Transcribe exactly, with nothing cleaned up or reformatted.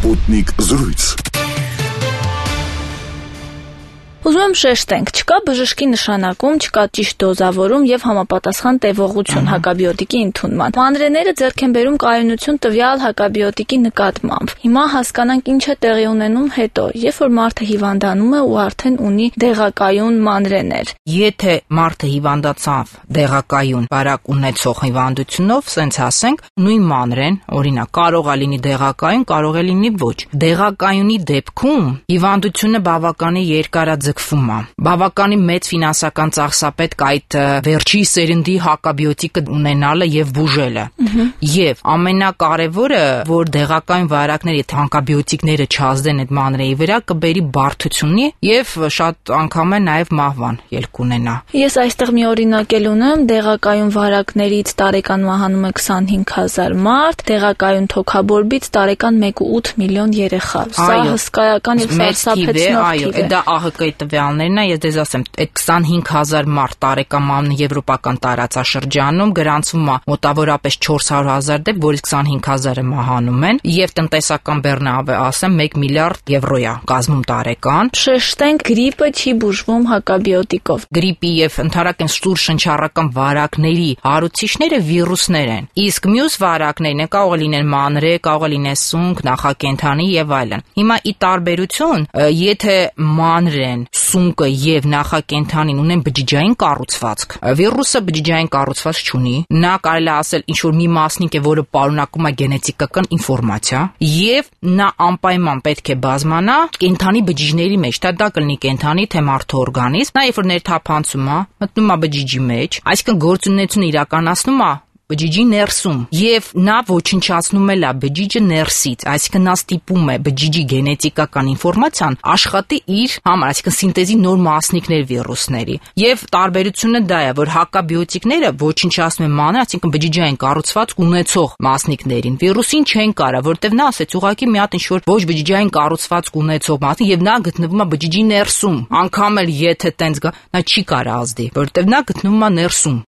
Sputnik զրույց։ Ուզում եմ շեշտենք, չկա բժշկի նշանակում, չկա ճիշտ դոզավորում եւ համապատասխան տևողություն հակաբիոտիկի ընդունման։ Մանրեները ձեռք են բերում կայունություն տվյալ հակաբիոտիկի նկատմամբ։ Հիմա հասկանանք ինչ է տեղի ունենում հետո, երբ որ մարդը հիվանդանում է ու արդեն ունի դեղակայուն մանրեներ։ Եթե մարդը հիվանդացավ դեղակայուն վարակ ունեցող հիվանդությունով, սենց ասենք, նույն մանրեն, օրինակ, կարող է լինի դեղակայուն, կարող է լինի ոչ։ Դեղակայունի դեպքում հիվանդությունը բավականին երկարաձգվում է։ Բավականին մեծ ֆինանսական ծախսապետ կա այդ վերջի սերնդի հակաբիոտիկը ունենալը եւ բուժելը։ Եվ ամենակարևորը, որ դեղակայուն վարակները, եթե հակաբիոտիկները չազդեն այդ մանրեի վրա, կբերի բարդությունի եւ շատ անգամ է նաեւ մահվան ելք ունենա։ Ես այստեղ մի օրինակ էլ ունեմ, դեղակայուն վարակներից տարեկան մահանում է քսանհինգ հազար մարդ, դեղակայուն թոքաբորբից տարեկան մեկ կόμμα ութ միլիոն երեխա։ Սա հսկայական եւ սարսափեցնող թիվ է։ Դա ԱՀԿ-ի տվյալներն է, ես դες ասեմ, այդ քսանհինգ հազար մարդ տարեկան մահն եվրոպական տարածաշրջանում գրանցվում է մոտավորապես չորս հարյուր հազար դեպք, որից քսանհինգ հազարը մահանում են, եւ տնտեսական բեռնը ասեմ մեկ միլիարդ եվրո է կազմում տարեկան։ Շեշտենք, գրիպը չի բուժվում հակաբիոտիկով։ Գրիպի եւ ընդհանրապես սուր շնչառական վարակների հարուցիչները վիրուսներ են։ Իսկ մյուս վարակներն են կարող լինեն մանրե, կարող լինեն սունկ, նախակենդանի եւ այլն։ Հիմա ի տարբերություն, եթե մանրեն, սունկը եւ նախակենդանին ունեն բջիջային կառուցվածք, վիրուսը բջիջային կառուցվածք չունի։ Նա կարելի է ասել ինչ որ մի մասնիկ է, որը պարունակում է գենետիկական ինֆորմացիա, եւ նա անպայման պետք է բազմանա կենդանի բջիջների մեջ, թե դա կլինի կենդանի, թե մարդու օրգանիզմ։ Նա երբ որ ներթափանցում է, մտնում է բջիջի մեջ, այսինքն գործունեությունը իրականացնում է բջիջի ներսում եւ նա ոչնչացնում է լա բջիջը ներսից, այսինքն նա ստիպում է բջիջի գենետիկական ինֆորմացիան աշխատի իր համար, այսինքն սինտեզի նոր մասնիկներ վիրուսների։ Եվ տարբերությունը դա է, որ հակաբիոտիկները ոչնչացնում են մանրը, այսինքն բջիջային կառուցվածք ունեցող մասնիկներին։ Վիրուսին չեն կարա, որտեվ նա ասեց ուղղակի մի հատ ինչ-որ ոչ բջիջային կառուցվածք ունեցող մասնիկ եւ նա գտնվում է բջիջի ներսում։ Անկամ էլ եթե տենց գա, նա չի կարա ազդի, որտեվ նա գտնվում է ներսում։